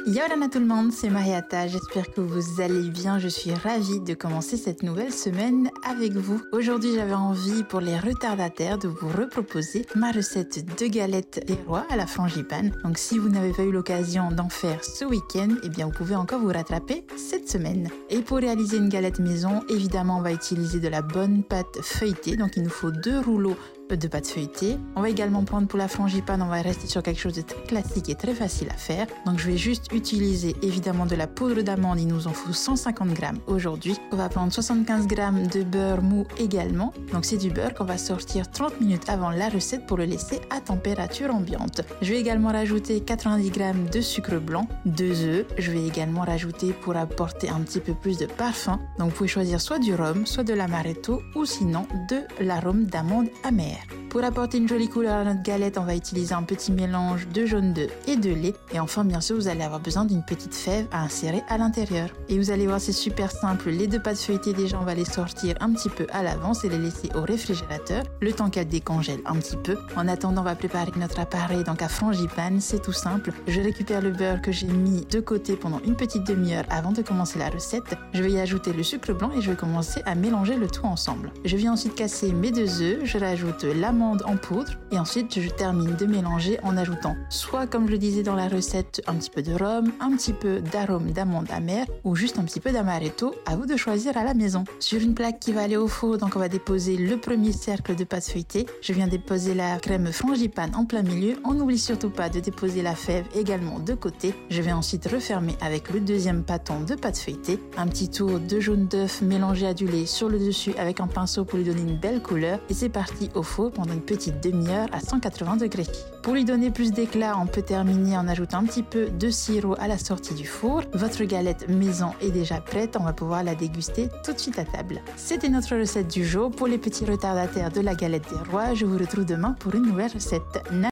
Yorana tout le monde, c'est Mariata, j'espère que vous allez bien, je suis ravie de commencer cette nouvelle semaine avec vous. Aujourd'hui j'avais envie pour les retardataires de vous reproposer ma recette de galettes des rois à la frangipane. Donc si vous n'avez pas eu l'occasion d'en faire ce week-end, eh bien vous pouvez encore vous rattraper cette semaine. Et pour réaliser une galette maison, évidemment on va utiliser de la bonne pâte feuilletée, donc il nous faut 2 rouleaux de pâte feuilletée. On va également prendre pour la frangipane, on va rester sur quelque chose de très classique et très facile à faire. Donc je vais juste utiliser évidemment de la poudre d'amande, il nous en faut 150 grammes aujourd'hui. On va prendre 75 grammes de beurre mou également. Donc c'est du beurre qu'on va sortir 30 minutes avant la recette pour le laisser à température ambiante. Je vais également rajouter 90 grammes de sucre blanc, 2 œufs. Je vais également rajouter pour apporter un petit peu plus de parfum. Donc vous pouvez choisir soit du rhum, soit de l'amaretto ou sinon de l'arôme d'amande amère. Pour apporter une jolie couleur à notre galette, on va utiliser un petit mélange de jaune d'œuf et de lait. Et enfin, bien sûr, vous allez avoir besoin d'une petite fève à insérer à l'intérieur. Et vous allez voir, c'est super simple. Les 2 pâtes feuilletées, déjà, on va les sortir un petit peu à l'avance et les laisser au réfrigérateur, le temps qu'elles décongèlent un petit peu. En attendant, on va préparer notre appareil, donc à frangipane, c'est tout simple. Je récupère le beurre que j'ai mis de côté pendant une petite demi-heure avant de commencer la recette. Je vais y ajouter le sucre blanc et je vais commencer à mélanger le tout ensemble. Je viens ensuite casser mes 2 œufs, je rajoute l'amande en poudre et ensuite je termine de mélanger en ajoutant soit, comme je le disais dans la recette, un petit peu de rhum, un petit peu d'arôme d'amande amère ou juste un petit peu d'amaretto, à vous de choisir à la maison. Sur une plaque qui va aller au four, donc on va déposer le premier cercle de pâte feuilletée. Je viens déposer la crème frangipane en plein milieu. On n'oublie surtout pas de déposer la fève également de côté. Je vais ensuite refermer avec le deuxième pâton de pâte feuilletée. Un petit tour de jaune d'œuf mélangé à du lait sur le dessus avec un pinceau pour lui donner une belle couleur et c'est parti au four pendant une petite demi-heure à 180 degrés. Pour lui donner plus d'éclat, on peut terminer en ajoutant un petit peu de sirop à la sortie du four. Votre galette maison est déjà prête, on va pouvoir la déguster tout de suite à table. C'était notre recette du jour. Pour les petits retardataires de la galette des rois, je vous retrouve demain pour une nouvelle recette.